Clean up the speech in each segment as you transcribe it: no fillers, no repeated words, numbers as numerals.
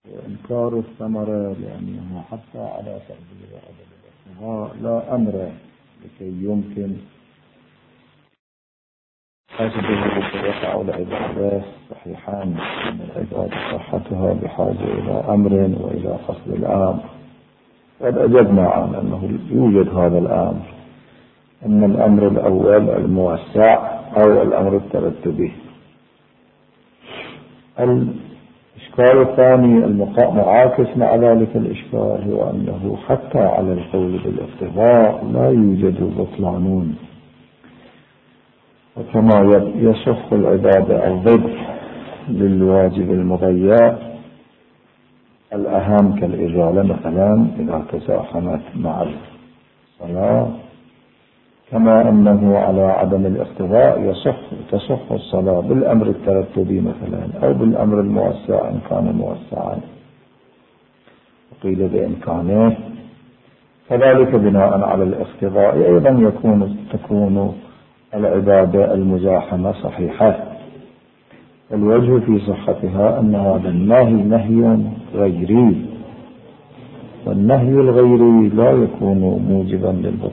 وإنكار الثمرة لأنها حتى على تقدير عدد لا أمر لكي يمكن حسبه وقع العبادة صحيحان من العبادة صحتها بحاجة إلى أمر وإلى فصل الأمر. قد أجبنا عن أنه يوجد هذا الأمر، أن الأمر الأول الموسع أو الأمر الترتبي. الإشكال الثاني معاكس مع ذلك الإشكال هو أنه حتى على القول بالاقتضاء لا يوجد بطلان، وكما يصف العبادة الضد للواجب المضيع الأهم كالإزالة مثلا إذا تزاحمت مع الصلاة، كما أنه على عدم الاقتضاء تصح الصلاة بالأمر الترتبي مثلا أو بالأمر الموسع إن كان موسعا وقيل بإمكانه، فذلك بناء على الاقتضاء أيضا تكون العبادة المزاحمة صحيحة. الوجه في صحتها أن هذا النهي نهي غيري، والنهي الغيري لا يكون موجبا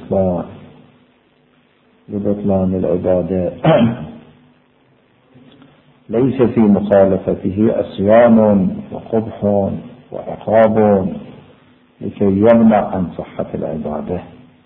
لبطلان العبادة. ليس في مخالفته عصيان وقبح وعقاب لكي يمنع عن صحة العبادة.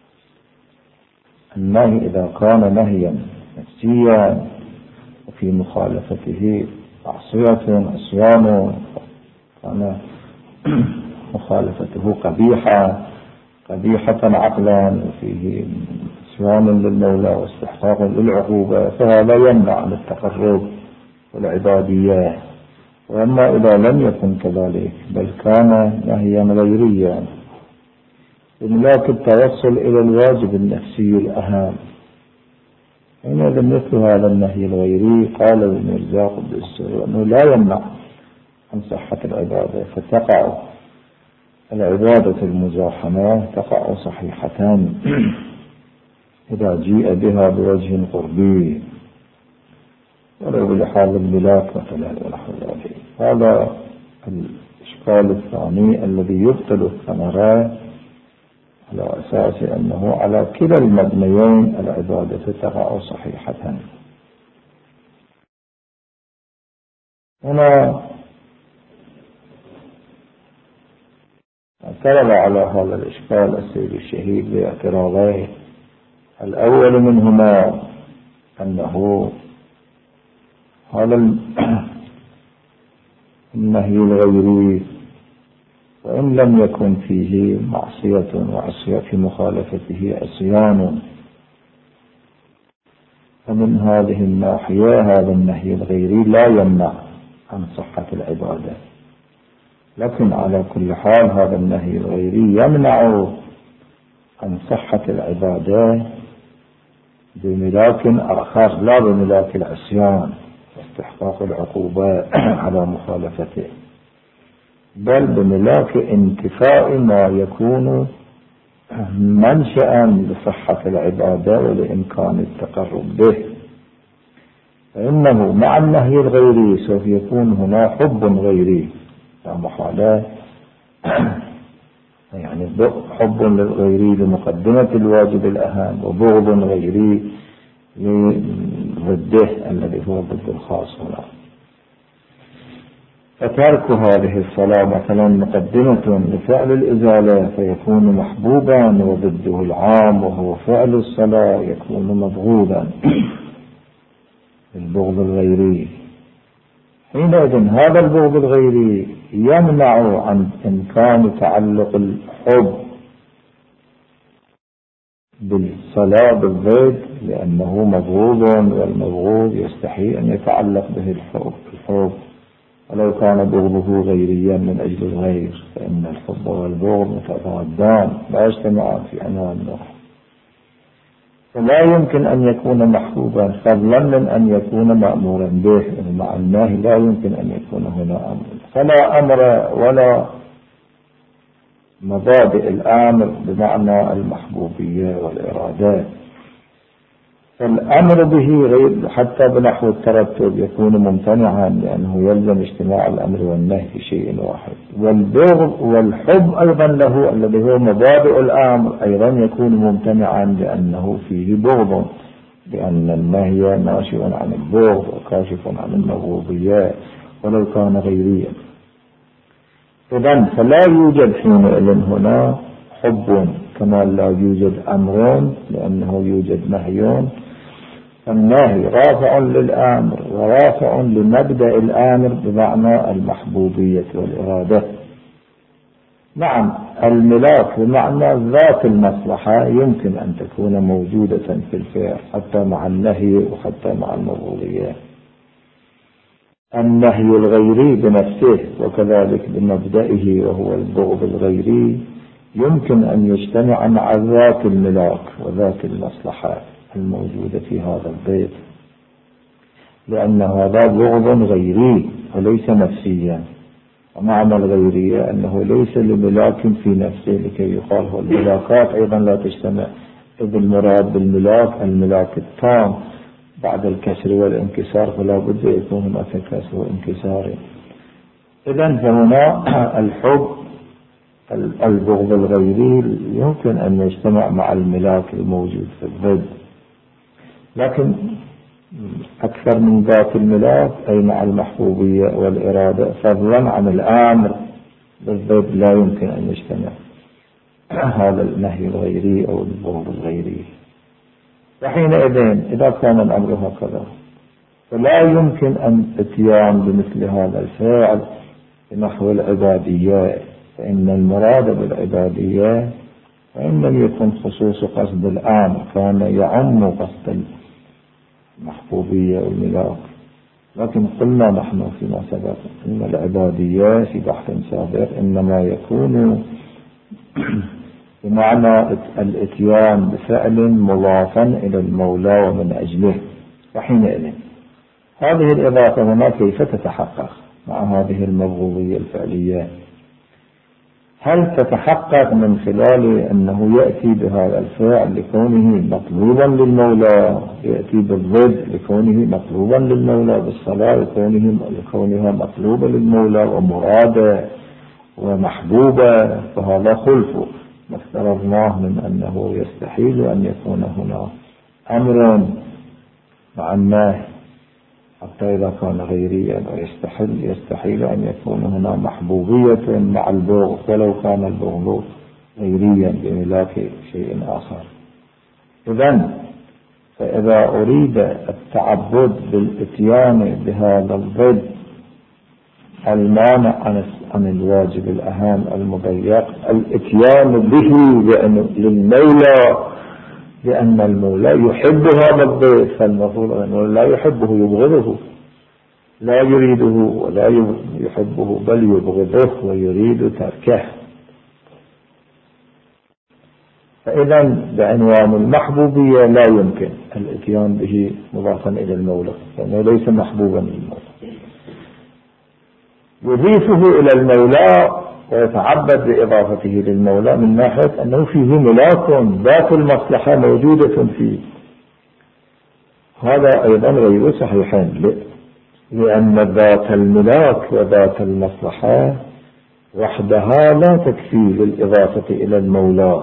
النهي إذا كان نهيا نفسيا وفي مخالفته معصية عصيان، كان مخالفته قبيحة عقلا وفيه عصيان للمولى واستحقاق للعقوبة، فهذا يمنع عن التقرب والعبادية. وأما إذا لم يكن كذلك بل كان نهيا غيريا بملاك التوصل إلى الواجب النفسي الأهم، حينئذ مثل هذا النهي الغيري قال المرزاق بالسر أنه لا يمنع عن صحة العبادة، فتقع العبادة المزاحمة تقع صحيحة إذا جيء بها بوجه قربي ولو بلحاظ الملاك مثلا ونحو ذلك. هذا الإشكال الثاني الذي يبطل الثمرة على أساس أنه على كلا المبنيين العبادة تقع صحيحة. هنا اعترض على هذا الإشكال السيد الشهيد باعتراضين. الأول منهما أنه هذا النهي الغيري وإن لم يكن فيه معصية وعصية في مخالفته عصيان، فمن هذه الناحية هذا النهي الغيري لا يمنع عن صحة العبادة، لكن على كل حال هذا النهي الغيري يمنع عن صحة العبادة بملاك آخر لا بملاك العصيان واستحقاق العقوبة على مخالفته، بل بملاك انتفاء ما يكون منشأ لصحة العبادة ولإمكان التقرب به. فإنه مع النهي الغيري سوف يكون هنا حب غيري لا محالة، يعني حب للغيري لمقدمة الواجب الأهم وبغض غيري لضده الذي هو ضد الخاص هنا. فترك هذه الصلاة مثلا مقدمة لفعل الإزالة فيكون محبوبا، وضده العام وهو فعل الصلاة يكون مبغوضا البغض الغيري. حينئذ هذا البغض الغيري يمنع عن إمكان تعلق الحب بالصلاة بالضد لأنه مبغوض، والمبغوض يستحي أن يتعلق به الحب ولو كان بغضه غيريا من أجل الغير، فإن الحب والبغض متضادان لا يجتمعان في عنوان واحد، فلا يمكن أن يكون محبوبا فضلا من أن يكون مأمورا به. مع النهي لا يمكن أن يكون هنا أمر، فلا أمر ولا مبادئ الأمر بمعنى المحبوبية والإرادات. فالأمر به غير حتى بنحو الترتب يكون ممتنعا لأنه يلزم اجتماع الأمر والنهي في شيء واحد. والبغض والحب أيضا له الذي هو مبادئ الأمر أيضا يكون ممتنعا لأنه فيه بغض، لأن النهي ناشئ عن البغض وكاشف عن المبغوضيات ولو كان غيريا. إذن فلا يوجد حينئذ هنا حب كما لا يوجد أمر لأنه يوجد نهي. النهي رافع للآمر ورافع لمبدأ الآمر بمعنى المحبوبية والإرادة. نعم الملاك بمعنى ذات المصلحة يمكن أن تكون موجودة في الفعل حتى مع النهي وحتى مع المبغوضيات. النهي الغيري بنفسه وكذلك بمبدئه وهو البغض الغيري يمكن أن يجتمع مع ذات الملاك وذات المصلحة الموجودة في هذا البيت، لأن هذا بغض غيري وليس نفسيا. ومعنى الغيرية أنه ليس لملاك في نفسه لكي يقال هو الملاكات أيضا لا تجتمع، إذ المراد بالملاك الملاك التام بعد الكسر والانكسار، فلا بد يكون هناك كسر وانكسار. إذن فهنا الحب البغض الغيري يمكن أن يجتمع مع الملاك الموجود في الضد، لكن أكثر من ذات الملاك أي مع المحبوبية والإرادة فضلا عن الآمر بالضد لا يمكن أن يجتمع هذا النهي الغيري أو البغض الغيري. وحينئذ إذا كان الأمر هكذا فلا يمكن أن اتيان بمثل هذا الفعل نحو العبادية، فإن المراد بالعبادية وإن لم يكن خصوص قصد الآن كان يعم قصد المحبوبية والملاك. لكن قلنا نحن فيما سبق إن العبادية في بحث سابق إنما يكون بمعنى الاتيان بفعل مضافا إلى المولى ومن أجله. وحينئذ هذه الإضافة هنا كيف تتحقق مع هذه المبغوضية الفعلية؟ هل تتحقق من خلال أنه يأتي بهذا الفعل لكونه مطلوبا للمولى، يأتي بالضد لكونه مطلوبا للمولى، بالصلاة لكونها مطلوبة للمولى ومرادة ومحبوبة، فهذا خلف ما افترضناه من أنه يستحيل أن يكون هنا أمر مع النهي حتى إذا كان غيريا، ويستحيل أن يكون هنا محبوبية مع البغض ولو كان البغض غيريا بملاك شيء آخر. إذن فإذا أريد التعبد بالإتيان بهذا الضد المانع عن الواجب الأهم المضيق، الإتيان به للمولى، لأن المولى يحب هذا الضد، فالمفروض أنه لا يحبه يبغضه، لا يريده ولا يحبه بل يبغضه ويريد تركه. فإذا بعنوان المحبوبية لا يمكن الاتيان به مضافا إلى المولى لأنه ليس محبوبا للمولى. يضيفه إلى المولى ويتعبد بإضافته للمولى من ناحية أنه فيه ملاك ذات المصلحة موجودة فيه. هذا أيضا غير صحيحين، لأن ذات الملاك وذات المصلحة وحدها لا تكفي للإضافة إلى المولى.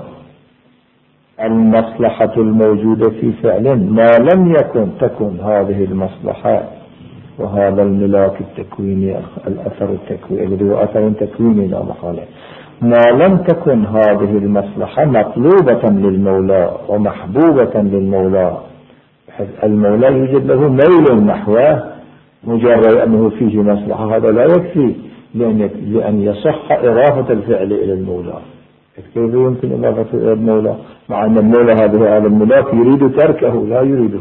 المصلحة الموجودة في فعل ما لم تكن هذه المصلحة وهذا الملاك التكويني الأثر التكويني الذي هو أثر تكويني لا محالة، ما لم تكن هذه المصلحة مطلوبة للمولى ومحبوبة للمولى، المولى يوجد له ميل نحوه مجرد أنه فيه مصلحة، هذا لا يكفي لأن يصح إضافة الفعل إلى المولى. كيف يمكن إضافة إلى المولى مع أن المولى هذا الملاك يريد تركه لا يريده؟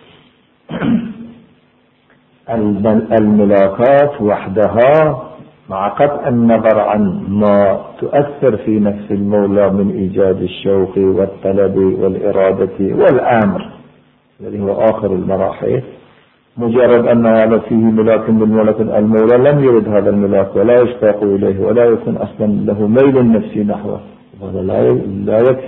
الملاكات وحدها مع قطع النظر عن ما تؤثر في نفس المولى من إيجاد الشوق والطلب والإرادة والأمر الذي هو آخر المراحل، مجرد أن هذا فيه ملاك بالمولى، المولى لم يرد هذا الملاك ولا يشتاق إليه ولا يكون أصلا له ميل نفسي نحوه، هذا لا يكفي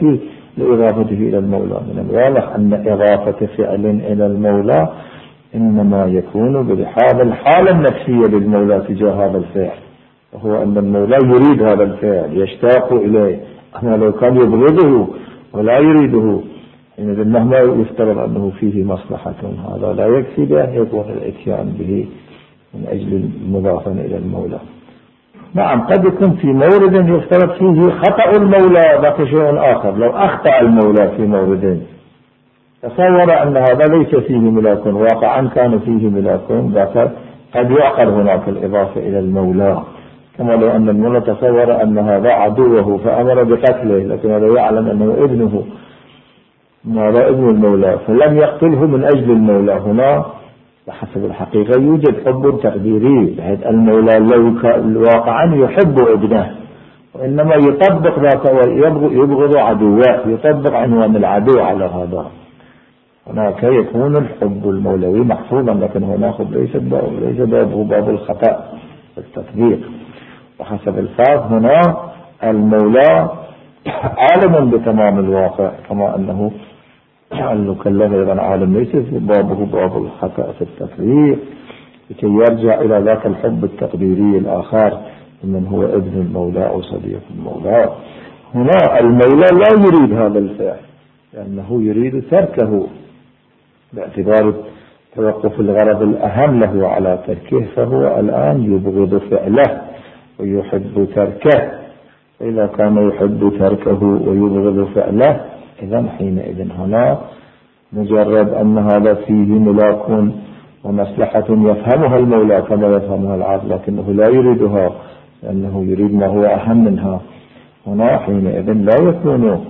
لإضافته إلى المولى. من الواضح أن إضافة فعل إلى المولى إنما يكون بهذا الحالة النفسية للمولى تجاه هذا الفعل، وهو أن المولى يريد هذا الفعل يشتاق إليه. أما لو كان يبغضه ولا يريده إذا مهما يفترض أنه فيه مصلحة هذا لا يكفي بأن يكون الاتيان به من أجل المضافة إلى المولى. نعم قد يكون في مورد يفترض فيه خطأ المولى، ذاك شيء آخر. لو أخطأ المولى في مورد تصور أن هذا ليس فيه ملاك واقعا كان فيه ملاك، ذاك قد يعقل هناك الإضافة إلى المولى. كما لو أن المولى تصور أن هذا عدوه فأمر بقتله، لكن هذا يعلم أنه ابنه، هذا ابن المولى فلم يقتله من أجل المولى. هنا بحسب الحقيقة يوجد حب تقديري، بحيث المولى لو واقعا يحب ابنه وإنما يطبق ذاك ويبغض عدوه، يطبق عنوان العدو على هذا. هناك يكون الحب المولوي محفوظا، لكن هناك ليس باب الخطأ والتطبيق. وحسب الفاظ هنا المولى عالم بتمام الواقع، كما أنه المكلف أيضا عالم ليس بابه باب الخطأ في التطبيق، لكي يرجع إلى ذاك الحب التقديري الآخر من هو ابن المولى أو صديق المولى. هنا المولى لا يريد هذا الفعل لأنه يريد تركه باعتبار توقف الغرض الأهم له على تركه، فهو الآن يبغض فعله ويحب تركه. فإذا كان يحب تركه ويبغض فعله إذن حينئذ هنا مجرد أن هذا فيه ملاك ومصلحة يفهمها المولى كما يفهمها العبد، لكنه لا يريدها لأنه يريد ما هو أهم منها. هنا حينئذ لا يكون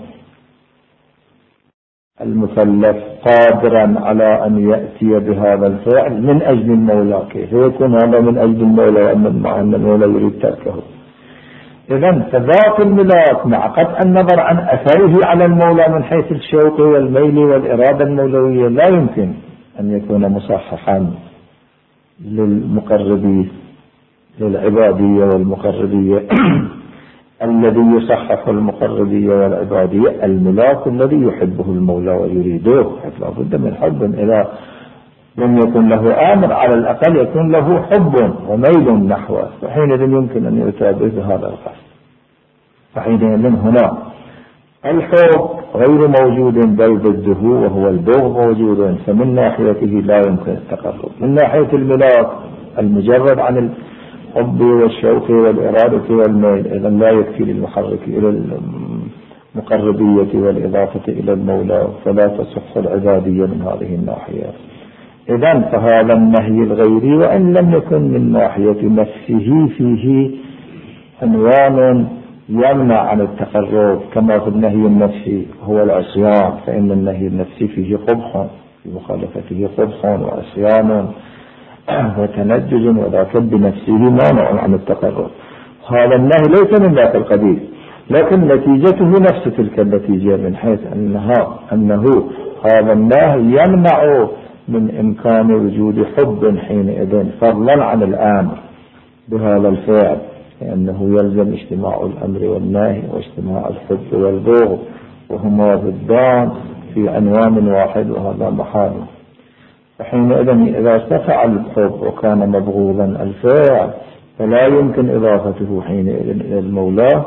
المكلف قادرا على أن يأتي بهذا الفعل من أجل المولى. كيف يكون هذا من أجل المولى مع أن المولى يريد تركه؟ إذن فذات الملاك مع قطع النظر عن أثره على المولى من حيث الشوق والميل والإرادة المولوية لا يمكن أن يكون مصححا للمقربين للعبادية والمقربية. الذي يصحح المقربية والعبادية الملاك الذي يحبه المولى ويريده، لا بد من حب. إذا لم يكن له آمر على الأقل يكون له حب وميل نحوه، فحينئذ يمكن أن يتابع بهذا القصد. فحينئذ هنا الحب غير موجود بل ضده وهو البغض موجود، فمن ناحيته لا يمكن التقرب. من ناحية الملاك المجرد عن الحب والشوق والإرادة والميل إذا لا يكفي للمحرك إلى المقربية والإضافة إلى المولى، فلا تصح العبادية من هذه الناحية. إذن فهذا النهي الغيري وإن لم يكن من ناحية نفسه فيه عنوان يمنع عن التقرب، كما في النهي النفسي هو العصيان، فإن النهي النفسي فيه قبح، في مخالفته قبح وعصيان وتنجز، وذاك بنفسه مانع عن التقرب. هذا النهي ليس من ذاك القبيل، لكن نتيجته نفس تلك النتيجة، من حيث أنه هذا النهي يمنع من إمكان وجود حب حينئذ فضلا عن الآمر بهذا الفعل، لأنه يلزم اجتماع الأمر والنهي واجتماع الحب والبغض، وهما ضدان في عنوان واحد، وهذا محال. فحينئذ إذا ارتفع الحب وكان مبغوضا الفعل فلا يمكن إضافته حينئذ إلى المولى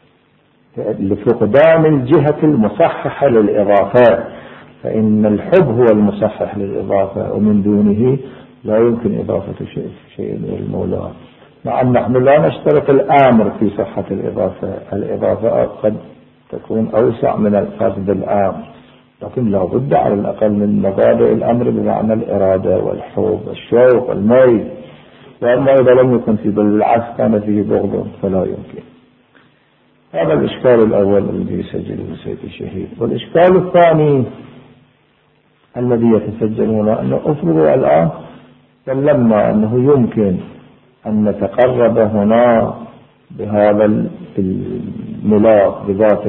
لفقدان الجهة المصححة للإضافات، فإن الحب هو المصحح للإضافة، ومن دونه لا يمكن إضافة شيء إلى المولى. مع نحن لا نشترط الآمر في صحة الإضافة قد تكون أوسع من القصد العام، لكن لا بد على الأقل من مبادئ الأمر بمعنى الإرادة والحب والشوق والميل. وأما إذا لم يكن في بالعكس كان فيه بغض فلا يمكن. هذا الإشكال الأول الذي يسجله سيد الشهيد. والإشكال الثاني الذي يتسجل هنا أنه أفرض الآن سلمنا أنه يمكن أن نتقرب هنا بهذا الملاك بذات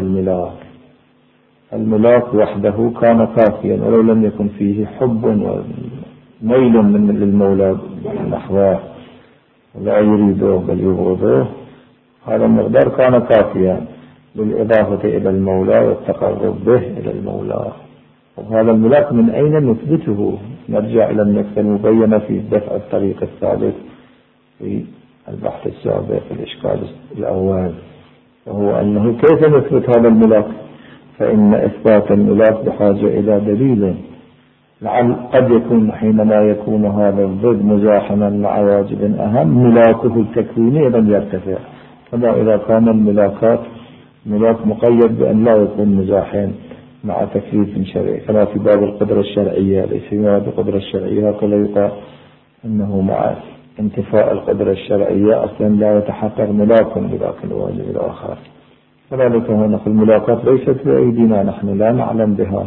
الملاك وحده كان كافيا، ولو لم يكن فيه حب وميل من للمولى نحوه ولا يريده بل يبغضه، هذا المقدار كان كافيا. بالإضافة إلى المولى والتقرب به إلى المولى. وهذا الملاك من أين نثبته؟ نرجع إلى النقطة المبينة في دفع الطريق الثالث في البحث السابق في الإشكال الأول، وهو أنه كيف نثبت هذا الملاك؟ فإن إثبات الملاك بحاجة إلى دليل. لعل قد يكون حينما يكون هذا الضد مزاحما مع واجب أهم ملاكه التكويني لم يرتفع، كما إذا كان الملاكات ملاك مقيد بأن لا يكون مزاحم مع تكليف شرعي، كما في باب القدرة الشرعية. ليس في باب القدرة الشرعية هكذا يقال أنه مع انتفاء القدرة الشرعية أصلا لا يتحقق ملاك بذاك الواجب الآخر. كذلك هنا الملاكات ليست بأيدينا، نحن لا نعلم بها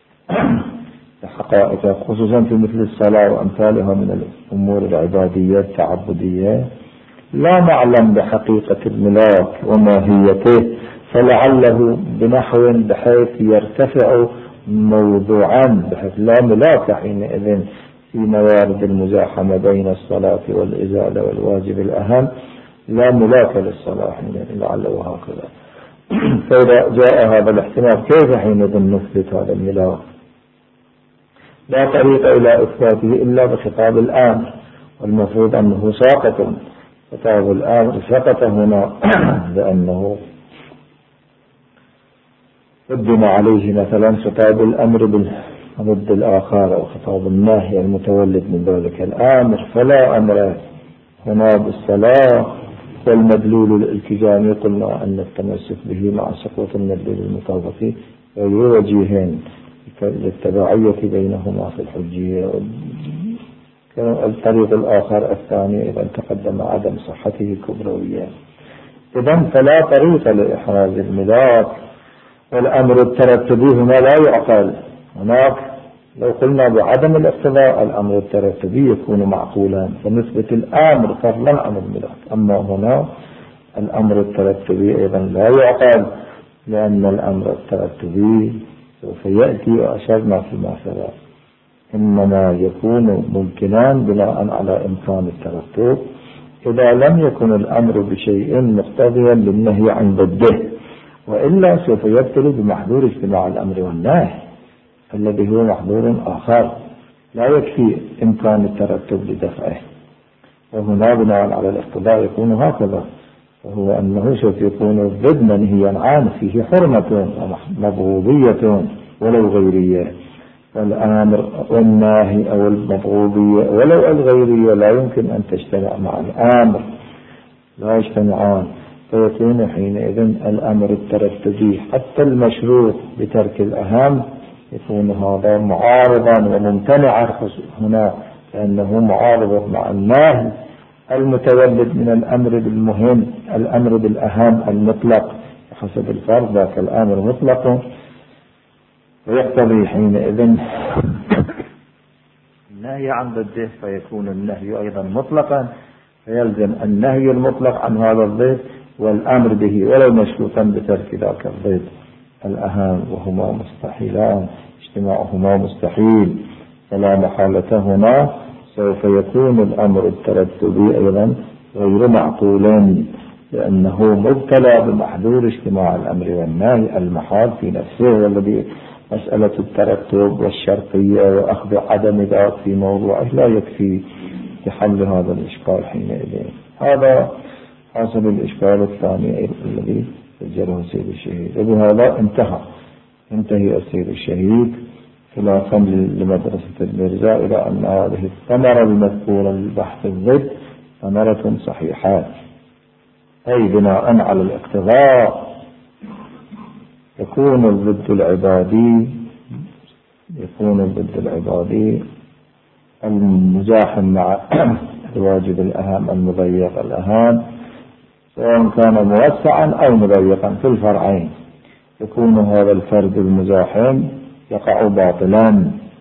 حقائق، خصوصا في مثل الصلاة وأمثالها من الأمور العبادية التعبدية لا نعلم بحقيقة الملاك وماهيته، فلعله بنحو بحيث يرتفع موضوعا، بحيث لا ملاك حينئذ في موارد المزاحمة بين الصلاة والإزالة والواجب الأهم، لا ملاك للصلاة حينئذ لعله هكذا. فإذا جاء هذا الاحتمال كيف حينئذ نثبت هذا الملاك؟ لا طريق إلى إثباته إلا بخطاب الآمر، والمفروض أنه ساقط. خطاب الآمر سقط هنا لأنه قدم عليه مثلا خطاب الأمر بالضد الآخر أو خطاب النهي المتولد من ذلك الآمر، فلا أمر هنا بالصلاة. والمدلول الالتزامي قلنا أن التمسك به مع سقوط المدلول المطابقي غير وجيهين للتبعية بينهما في الحجية. الطريق الآخر الثاني إذا تقدم عدم صحته كبروية. إذن فلا طريق لإحراز الملاك. والأمر الترتبي هنا لا يعقل. هناك لو قلنا بعدم الاقتضاء الأمر الترتبي يكون معقولا فنثبت الأمر فضلا عن الملاك. أما هنا الأمر الترتبي أيضا لا يعقل، لأن الأمر الترتبي سوف يأتي وأشرنا فيما سبق إنما يكون ممكنا بناء على إمكان الترتب إذا لم يكن الأمر بشيء مقتضيا للنهي عن ضده، وإلا سوف يبطل بمحظور اجتماع الأمر والنهي الذي هو محظور آخر لا يكفي إمكان الترتب لدفعه. وهنا بناء على الاقتضاء يكون هكذا، وهو أنه سوف يكون ضد منهيا عنه فيه حرمة مبغوضية ولو غيرية، والأمر والناهي أو المبغوضية ولو الغيرية لا يمكن أن تجتمع مع الأمر، لا يجتمعان، فيكون حينئذ الأمر الترتبي حتى المشروط بترك الأهم يكون هذا معارضا وممتنعا هنا، لأنه معارض مع النهي المتولد من الأمر بالمهم، الأمر بالأهم المطلق حسب الفرض ذاك الأمر مطلق، ويقتضي حينئذ النهي عن ضده، فيكون النهي أيضا مطلقا، فيلزم النهي المطلق عن هذا الضد والأمر به ولو مشروطا بترك ذاك الضد الأهم، وهما مستحيلان، اجتماعهما مستحيل. فلا محالة هنا سوف يكون الأمر الترتبي أيضا غير معقول، لأنه مبتلى بمحظور اجتماع الأمر والنهي المحال في نفسه، والذي مسألة الترتب والشرطية وأخذ عدم ذات في موضوعه لا يكفي لحل هذا الإشكال حينئذ. هذا حاصل الإشكال الثاني الذي سجله السيد الشهيد. وبهذا انتهي السيد الشهيد خلافا لمدرسة المرزا إلى أن هذه الثمرة المذكورة للبحث الضد ثمرة صحيحة، أي بناء على الاقتضاء يكون الضد العبادي المزاحم مع الواجب الأهم المضيق الأهم، سواء كان موسعا أو مضيقا في الفرعين، يكون هذا الفرد المزاحم يقع باطلا،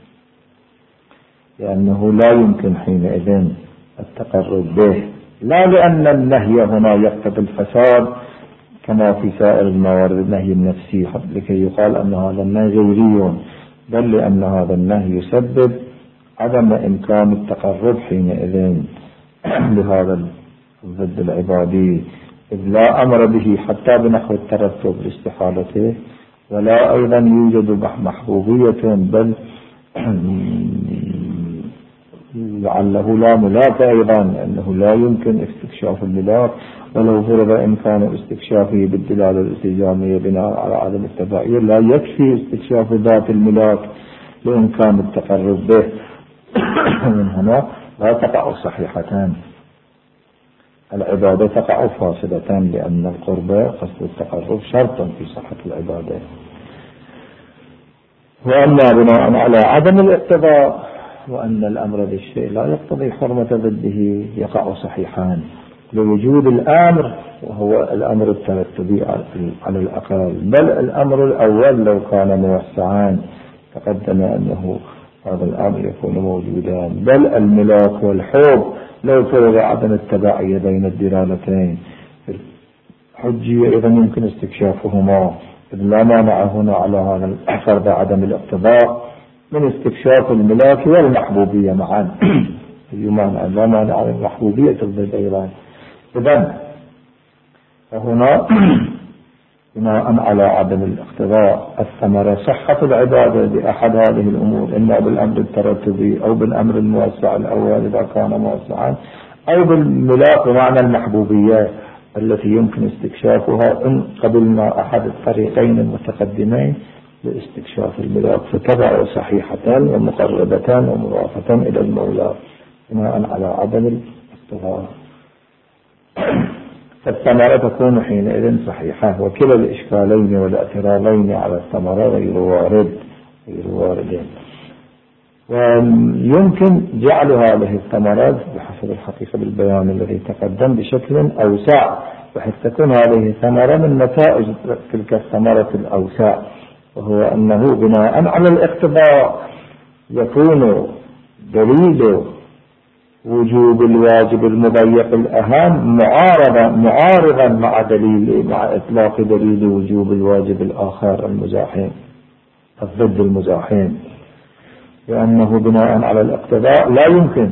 لأنه لا يمكن حينئذ التقرب به، لا لأن النهي هنا يقتضي الفساد كما في سائر الموارد النهي النفسي لكي يقال أن هذا النهي غيري، بل لأن هذا النهي يسبب عدم إمكان التقرب حينئذ لهذا الضد العبادي، إذ لا أمر به حتى بنحو الترتب لاستحالته، ولا أيضا يوجد محبوبية، بل لعله لا ملاك أيضا، أنه لا يمكن استكشاف الملاك ولو فرض إمكان استكشافه بالدلالة الالتزامية بناء على عدم التغير، لا يكفي استكشاف ذات الملاك لإمكان التقرب به. من هنا لا تقع صحيحتان، العبادة تقع فاسدة، لأن القرب قصد التقرب شرط في صحة العبادة. وأما بناء على عدم الاقتضاء وأن الأمر بالشيء لا يقتضي حرمة ضده يقع صحيحان لوجود الأمر، وهو الأمر الترتبي على الأقل، بل الأمر الأول لو كان موسعان تقدم أنه هذا الأمر يكون موجودا، بل الملاك والحب لو فرض عدم التباعية بين الدلالتين حجية إذا يمكن استكشافهما، إذ لا مانع هنا على هذا فرض عدم الاقتضاء من استكشاف الملاك والمحبوبية معا. لا مانع من المحبوبية الضد أيضا. إذن فهنا بناء على عدم الاقتضاء الثمرة صحة العبادة بأحد هذه الأمور، إما بالأمر الترتبي أو بالأمر الموسع الأول إذا كان موسعا، أو بالملاك بمعنى المحبوبية التي يمكن استكشافها إن قبلنا أحد الطريقين المتقدمين لاستكشاف الملاك، فتبع صحيحتان ومقربتان ومضافتان إلى المولى بناء على عدم الاقتضاء. فالثمرة تكون حينئذ صحيحة، وكلا الإشكالين والاعتراضين على الثمرة غير واردين. ويمكن جعل هذه الثمرات بحسب الحقيقة بالبيان الذي تقدم بشكل أوسع، بحيث تكون هذه الثمرة من نتائج تلك الثمرة الأوسع، وهو أنه بناء على الاقتضاء يكون دليل وجوب الواجب المضيق الأهم معارضا مع إطلاق دليل وجوب الواجب الآخر المزاحم الضد المزاحم، لأنه بناء على الاقتضاء لا يمكن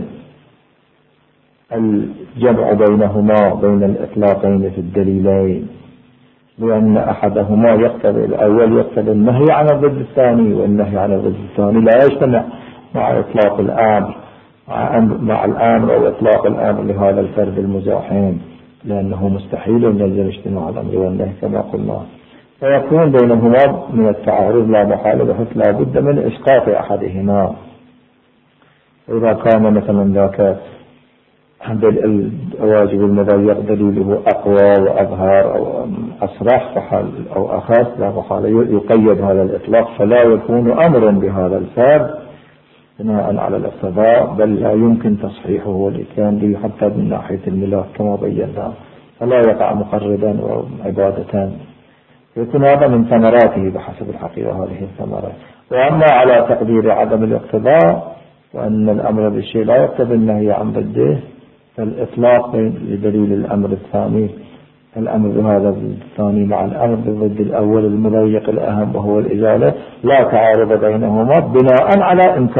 الجمع بينهما بين الإطلاقين في الدليلين، لأن أحدهما يقتضي الأول يقتضي النهي عن الضد الثاني، والنهي عن الضد الثاني لا يجتمع مع إطلاق الأمر مع الأمر أو إطلاق الأمر لهذا الفرد المزاحم، لأنه مستحيل أن يلزم اجتماع الأمر والنهي كما قلنا، فيكون بينهما من التعارض لا محالة، بحيث لا بد من إسقاط أحدهما. إذا كان مثلا ذاك الواجب المضيق دليله أقوى وأظهر أو أصرح أو أخص لا محالة يقيد هذا الإطلاق، فلا يكون أمرا بهذا الفرد بناء على الاقتضاء، بل لا يمكن تصحيحه والإتيان به حتى من ناحية الملاك كما بينا، فلا يقع مقربا وعبادة، يكون هذا من ثمراته بحسب الحقيقة هذه الثمرات. وأما على تقدير عدم الاقتضاء وأن الأمر بالشيء لا يقتضي النهي عن ضده، فالإطلاق لدليل الأمر الثاني، الأمر بهذا الثاني مع الأمر بالضد الأول المضيق الأهم وهو الإزالة، لا تعارض بينهما بناء على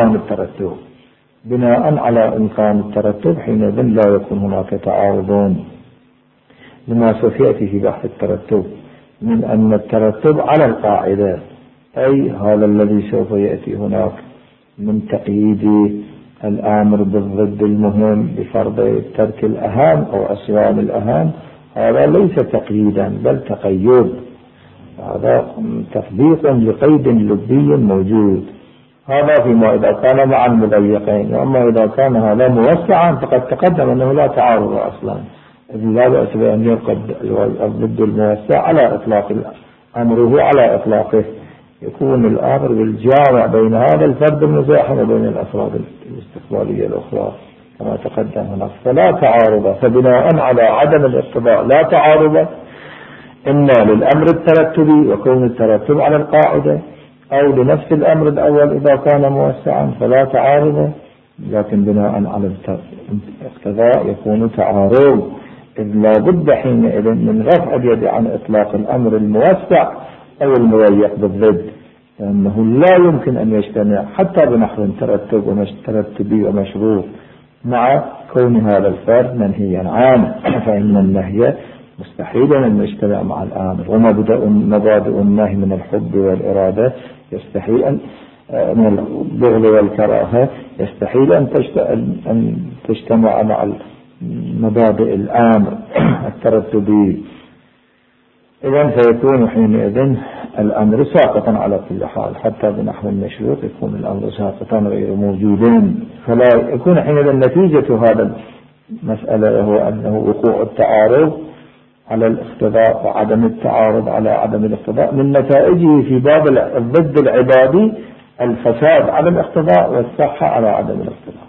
إمكان الترتب، حينئذ لا يكون هناك تعارض لما سوف يأتي في بحث الترتب من أن الترتب على القاعدة، أي هذا الذي سوف يأتي هناك من تقييد الأمر بالضد المهم بفرض ترك الأهم أو أصيان الأهم، هذا ليس تقييدا بل تقيد، هذا تطبيق لقيد لبي موجود، هذا فيما إذا كان مع المضيقين. وأما إذا كان هذا موسعا فقد تقدم أنه لا تعارض أصلا، إذ لا بأس بأن يبقى الضد الموسع على إطلاق أمره على إطلاقه، يكون الأمر بالجامع بين هذا الفرد المزاحم وبين الأفراد الاستقبالية الأخرى كما تقدم هناك، فلا تعارض. فبناء على عدم الاقتضاء لا تعارض، إما للأمر الترتبي وكون الترتب على القاعدة، أو لنفس الأمر الأول إذا كان موسعا فلا تعارض، لكن بناء على الاقتضاء يكون تعارض، إذ لا بد حينئذ من رفع اليد عن إطلاق الأمر الموسع أو المضيق بالضد، لأنه لا يمكن أن يجتمع حتى بنحو ترتبي ومشروط مع كون هذا الفرد منهيا عنه، فإن النهي مستحيل أن يجتمع مع الآمر. ومبادئ النهي من الحب والإرادة يستحيل من البغض والكراهة يستحيل أن تجتمع مع مبادئ الآمر الترتبي. إذن فيكون حينئذ الأمر ساقطا على كل حال، حتى بنحو المشروط يكون الأمر ساقطا غير موجودين. فلا يكون حينئذ نتيجة هذا المسألة هو أنه وقوع التعارض على الاقتضاء وعدم التعارض على عدم الاقتضاء، من نتائجه في باب الضد العبادي الفساد على الاقتضاء والصحة على عدم الاقتضاء.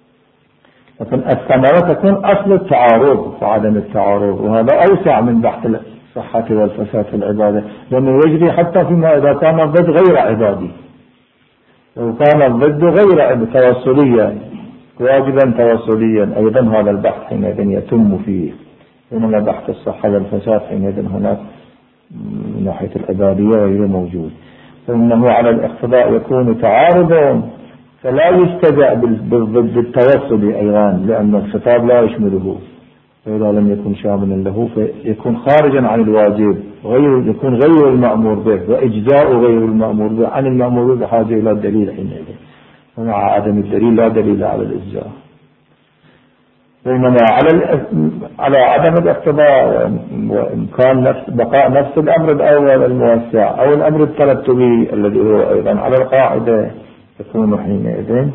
لكن الثمرة تكون أصل التعارض وعدم التعارض، وهذا أوسع من بحث الصحة والفساد في العبادة، لأنه يجري حتى فيما إذا كان الضد غير عبادي. لو كان الضد غير توصليا واجبا توصليا أيضا هذا البحث حينئذ يتم فيه، إنما بحث الصحة والفساد حينئذ هناك من ناحية العبادية غير موجود. فإنه على الاقتضاء يكون تعارض، فلا يستجع بالضد التوصلي أيضا، لأن الخطاب لا يشمله، فإذا لم يكن شاملا له فيكون خارجا عن الواجب، يكون غير المأمور به، وإجزاء غير المأمور به عن المأمور به بحاجة إلى الدليل حينئذ، ومع عدم الدليل لا دليل على الإجزاء. بينما على عدم الاقتضاء وإمكان بقاء نفس الأمر الأول الموسع أو الأمر الترتبي الذي هو أيضا على القاعدة، يكون حينئذ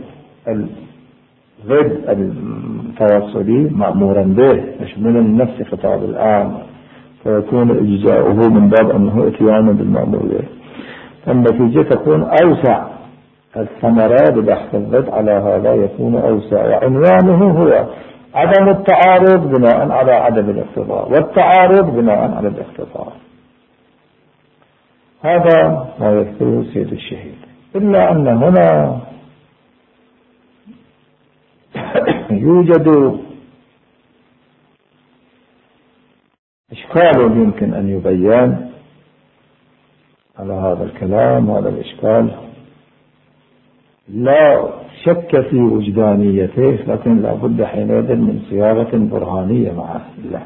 الضد التوصلي مأمورا به يشمل النفس خطاب الآن، فيكون إجزاؤه من باب أنه اتيان بالمأمور به. فالنتيجة تكون أوسع، الثمرة ببحث الضد على هذا يكون أوسع، وعنوانه هو عدم التعارض بناء على عدم الاقتضاء، والتعارض بناء على الاقتضاء. هذا ما يذكره سيد الشهيد. إلا أن هنا يوجد إشكال يمكن أن يبين على هذا الكلام. هذا الإشكال لا شك في وجدانيته، لكن لا بد حينئذ من صياغة برهانية معه له.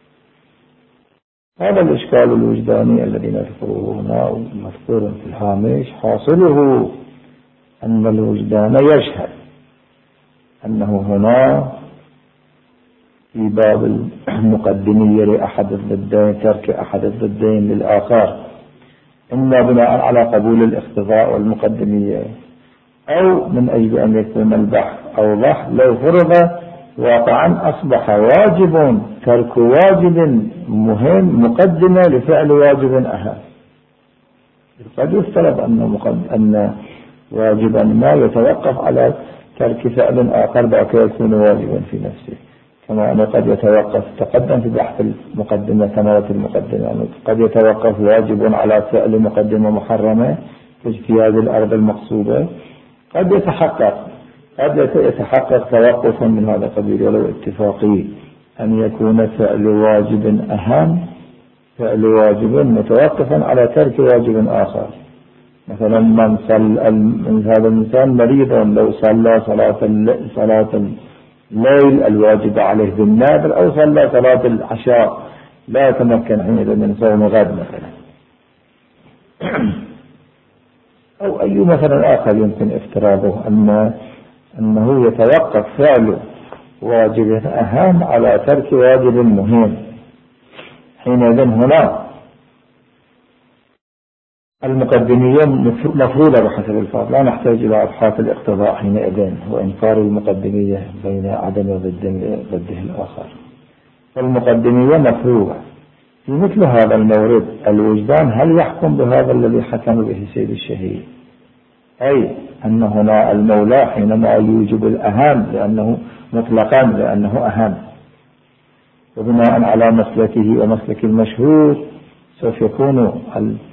هذا الإشكال الوجداني الذي نذكره هنا ومذكور في الهامش حاصله أن الوجدان يشهد أنه هنا في باب المقدمية لأحد الضدين ترك أحد الضدين للآخر، إما بناء على قبول الاقتضاء والمقدمية، أو من أجل أن يكون البحث أوضح لو فرض واقعا أصبح واجب ترك واجب مهم مقدمة لفعل واجب أهم. قد يفترض أن واجبا ما يتوقف على ترك فعل آخر بعد يكون واجبا في نفسه، كما أنه قد يتوقف تقدم في بحث المقدمة ثمرة المقدمة، قد يتوقف واجب على فعل مقدمة محرمة اجتياز الأرض المقصودة، قد يتحقق توقفا من هذا القبيل ولو اتفاقي أن يكون فعل واجب أهم، فعل واجب متوقفا على ترك واجب آخر. مثلا من هذا المثال مريض لو صلى صلاة الليل الواجب عليه بالنادر، أو صلى صلاة العشاء لا يتمكن حينئذ من صوم غد مثلا، أو أي مثلا آخر يمكن افتراضه أنه يتوقف فعل واجب أهم على ترك واجب مهم. حينئذ هنا المقدمية مفروضة بحسب الفاظ، لا نحتاج إلى أبحاث الاقتضاء حينئذ وإنكار المقدمية بين عدم ضده الآخر، فالمقدمية مفروضة. في مثل هذا المورد الوجدان هل يحكم بهذا الذي حكم به سيد الشهيد، أي أن هنا المولى حينما يوجب الأهم لأنه مطلقا لأنه أهم، وبناء على مسلكه ومسلك المشهور سوف يكون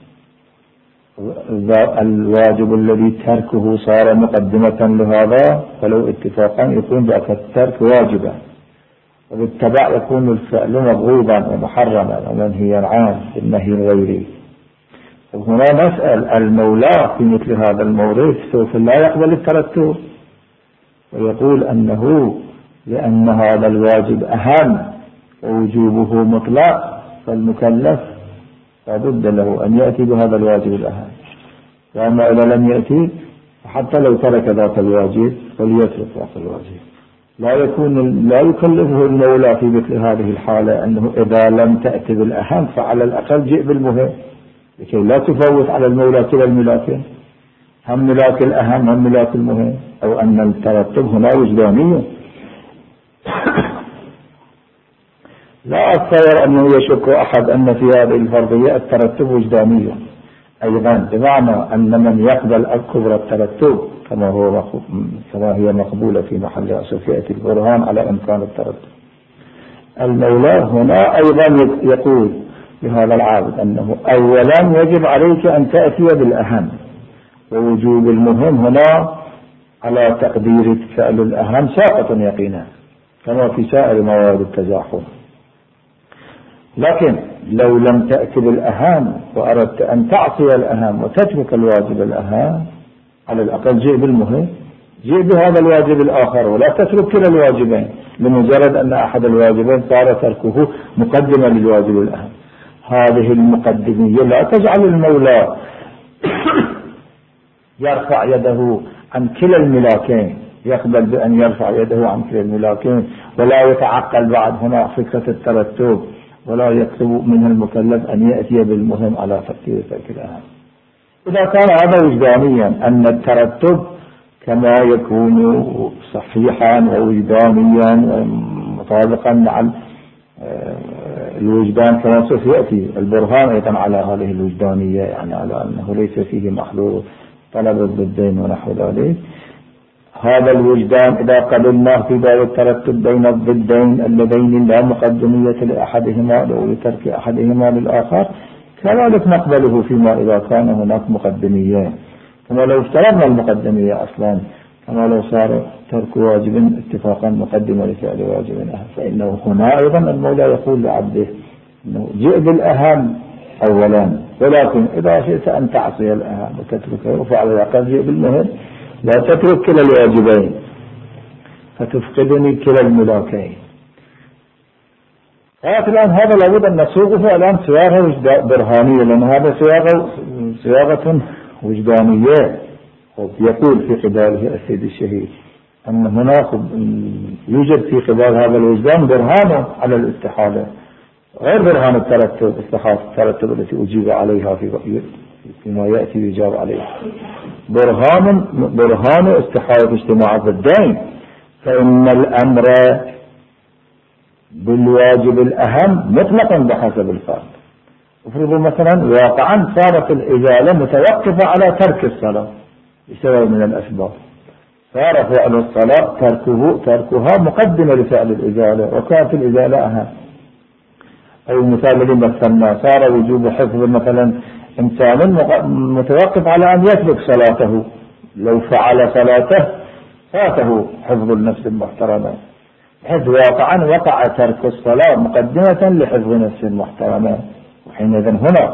الواجب الذي تركه صار مقدمة لهذا، فلو اتفاقا يكون ذاك الترك واجبا، وبالتبع يكون الفعل مبغوضا ومحرما ومنهيا عنه بالنهي الغيري. وهنا نسأل المولى في مثل هذا المورد سوف لا يقبل الترتب، ويقول أنه لأن هذا الواجب أهم ووجوبه مطلق فالمكلف لابد له أن يأتي بهذا الواجب الأهم، وأما إذا لم يأتي حتى لو ترك ذاك الواجب فليترك ذاك الواجب. لا يكلفه المولى في مثل هذه الحالة أنه إذا لم تأتي بالأهم فعلى الأقل جئ بالمهم، لكي لا تفوت على المولى كلا الملاكين، هم ملاك الأهم هم ملاك المهم، أو أن الترتب هنا وجدانية. لا أتصور أنه يشك أحد أن في هذه الفرضية الترتب وجدانية أيضا، بمعنى أن من يقبل كبر الترتب كما هي مقبولة في محل أساسية البرهان على إمكان الترتب. المولى هنا أيضا يقول لهذا العابد أنه أولا يجب عليك أن تأتي بالأهم، ووجوب المهم هنا على تقدير فعل الأهم ساقط يقينا كما في سائر موارد التزاحم. لكن لو لم تأتي بالأهم وأردت أن تعصي الأهم وتترك الواجب الأهم، على الأقل جئ بالمهم، جئ بهذا الواجب الآخر ولا تترك كلا الواجبين لمجرد أن أحد الواجبين صار تركه مقدمة للواجب الأهم. هذه المقدمية لا تجعل المولى يرفع يده عن كلا الملاكين، يقبل بأن يرفع يده عن كلا الملاكين ولا يتعقل بعد هنا فكرة الترتب، ولا يطلب من المكلف أن يأتي بالمهم على ترتيب الأهم. إذا كان هذا وجدانيا أن الترتب كما يكون صحيحا ووجدانيا مطابقا مع الوجدان كما سوف يأتي البرهان أيضا على هذه الوجدانية، يعني على أنه ليس فيه محلول طلب الضدين ونحو ذلك. هذا الوجدان إذا قبلناه في باب الترتب بين الضدين اللذين لا مقدمية لأحدهما أو لترك أحدهما للآخر، كذلك نقبله فيما إذا كان هناك مقدمية، كما لو افترضنا المقدمية أصلا، كما لو صار ترك واجب اتفاقا مقدمة لفعل واجب أهم، فإنه هنا أيضا المولى يقول لعبده إنه جئ بالأهم أولا، ولكن إذا شئت أن تعصي الأهم وتتركه فعلى الأقل جئ بالمهم، لا تترك كلا الواجبين فتفقدني كلا الملاكين. الآن هذا لابد أن نسوقه الآن صياغة برهانية، لأن هذا صياغة وجدانية. يقول في قباله السيد الشهيد أن هناك يوجد في قبال هذا الوجدان برهان على الاستحالة غير برهان الترتب، الترتب التي أجيب عليها فيما يأتي يجاب عليه. برهان استحالة اجتماع الضدين، فإن الأمر بالواجب الأهم مطلقا بحسب الفرد. افرضوا مثلا واقعا صارت الإزالة متوقفة على ترك الصلاة بسبب من الأسباب، صار فعل الصلاة تركها مقدمة لفعل الإزالة وكانت الإزالة أهم. أو المثال الذي مثلنا صار وجوب حفظ مثلا إنسان متوقف على أن يترك صلاته، لو فعل صلاته فاته حفظ النفس المحترمة، بحيث واقعا وقع ترك الصلاة مقدمة لحفظ نفس محترمة. وحينئذ هنا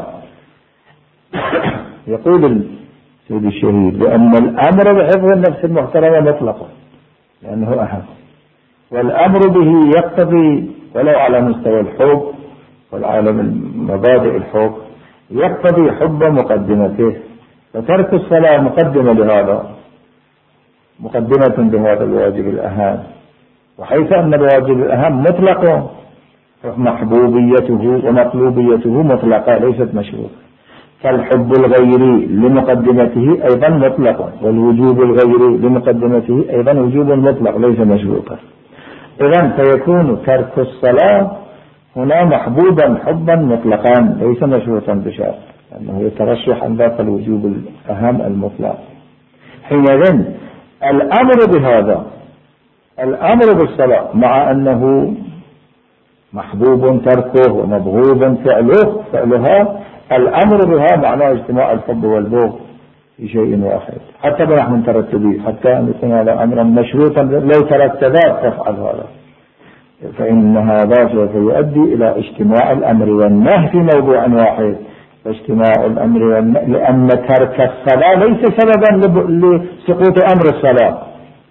يقول سيد الشهيد بأن الأمر بحفظ النفس المحترمة مطلقا لأنه أهم، والأمر به يقتضي ولو على مستوى الحب والعالم مبادئ الحب يقتضي حب مقدمته، فترك الصلاة مقدمة لهذا، مقدمة لهذا الواجب الأهم. وحيث أن الواجب الأهم مطلق محبوبيته ومطلوبيته مطلقة ليست مشروطة، فالحب الغيري لمقدمته أيضا مطلق، والوجوب الغيري لمقدمته أيضا وجوب مطلق ليس مشروطا. إذن فيكون ترك الصلاة هنا محبوبا حبا مطلقا ليس مشروطا بشرط، لأنه يترشح عن ذاك الوجوب الأهم المطلق. حينئذ الأمر بهذا، الأمر بالصلاة مع أنه محبوب تركه ومبغوض فعلها، الأمر بها معناه اجتماع الحب والبغض في شيء واحد، حتى بنحن مترتبين، حتى أن يكون هذا أمرا مشروطا لو ترتبات تفعل هذا، فإن هذا سوف يؤدي إلى اجتماع الأمر والنهي في موضوع واحد. فاجتماع الأمر والنهي لأن ترك الصلاة ليس سببا لسقوط أمر الصلاة،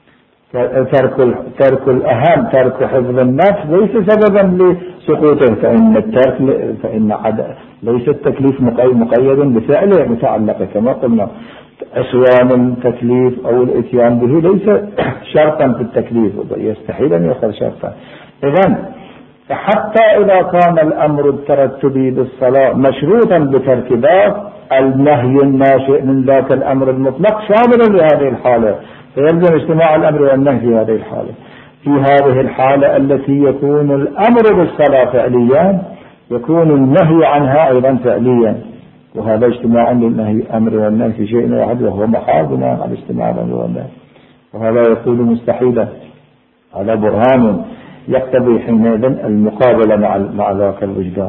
ترك الأهم، ترك حفظ النفس ليس سببا لسقوطه، فإن ليس التكليف مقيدا بفعله متعلقة كما قلنا. عصيان التكليف أو الاتيان به ليس شرطا في التكليف، يستحيل أن يصير شرطا. إذن فحتى إذا كان الأمر الترتبي بالصلاة مشروطا بترك باب، النهي الناشئ من ذاك الأمر المطلق شامل لهذه الحالة، فيلزم اجتماع الأمر والنهي في هذه الحالة. في هذه الحالة التي يكون الأمر بالصلاة فعليا، يكون النهي عنها أيضا فعليا، وهذا اجتماع للنهي أمر والنهي في شيء واحد، وهو محال بناء على اجتماع الأمر والنهي، وهذا يكون مستحيلا على برهان يقتضي حينئذ المقابلة مع ذاك الوجدان.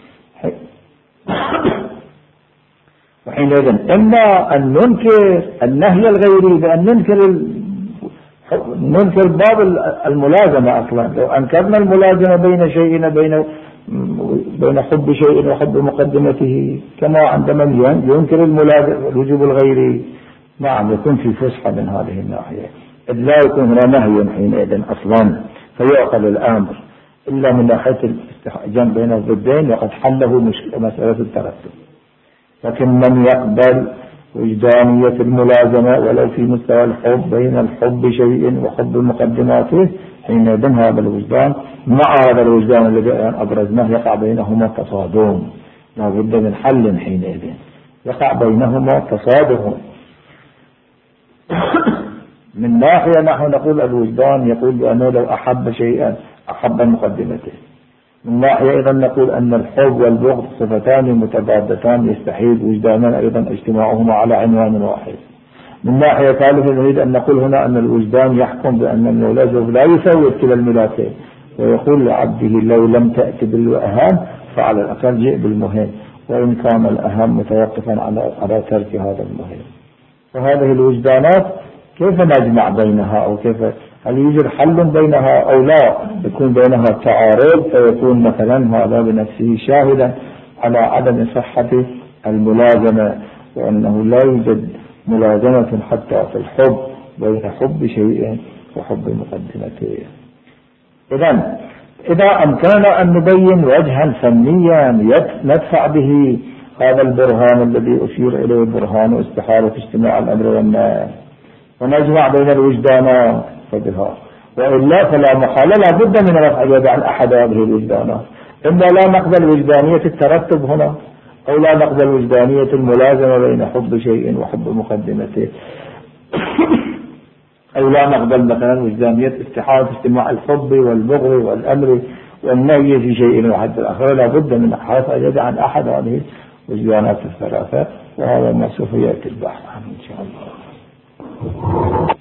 وحينئذ إما أن ننكر النهي الغيري بأن ننكر باب الملازمة أصلا. لو أنكرنا الملازمة بين شيء بين حب شيء وحب مقدمته، كما عندما ينكر الوجوب الغيري، نعم يكون في فسحة من هذه الناحية، إذ لا يكون هنا نهي حينئذ أصلا فيعقل الأمر إلا من ناحية الجمع بين الضدين، وقد حله مسألة الترتب. لكن من يقبل وجدانية الملازمة ولو في مستوى الحب بين الحب شيء وحب مقدماته، حينئذ هذا الوجدان مع هذا الوجدان الذي أبرزناه يقع بينهما تصادم، لا بد من حل حينئذ يقع بينهما تصادم. من ناحية نحن نقول الوجدان يقول بأنه لو أحب شيئا أحب مقدمته، من ناحية أيضا نقول أن الحب والبغض صفتان متضادتان يستحيل وجدانا أيضا اجتماعهما على عنوان واحد. من ناحية ثالثة نريد أن نقول هنا أن الوجدان يحكم بأن المولى لا يفوت كلا الملاكين، ويقول لعبده لو لم تأتي بالأهم فعلى الأقل جئ بالمهم، وإن كان الأهم متوقفا على ترك هذا المهم. وهذه الوجدانات كيف نجمع بينها، أو كيف هل يوجد حل بينها أو لا؟ يكون بينها تعارض، فيكون مثلا هذا بنفسه شاهدا على عدم صحة الملازمة، وأنه لا يوجد ملازمة حتى في الحب بين حب شيء وحب مقدمته. إذا أمكننا أن نبين وجها فنيا ندفع به هذا البرهان الذي أشير إليه برهان استحالة اجتماع الأمر والنهي، ونجمع بين الوجدانات فبها، وإلا فلا محالة لا بد من رفع اليد عن أحد هذه الوجدانات. إما لا نقبل وجدانية الترتب هنا، أو لا نقبل وجدانية الملازمة بين حب شيء وحب مقدمته، أو لا نقبل مثلا وجدانية استحالة اجتماع الحب والبغض والأمر والنهي في شيء واحد الآخر. لا بد من رفع اليد عن أحد هذه الوجدانات الثلاثة، وهذا ما سوف يأتي البحث عنه إن شاء الله.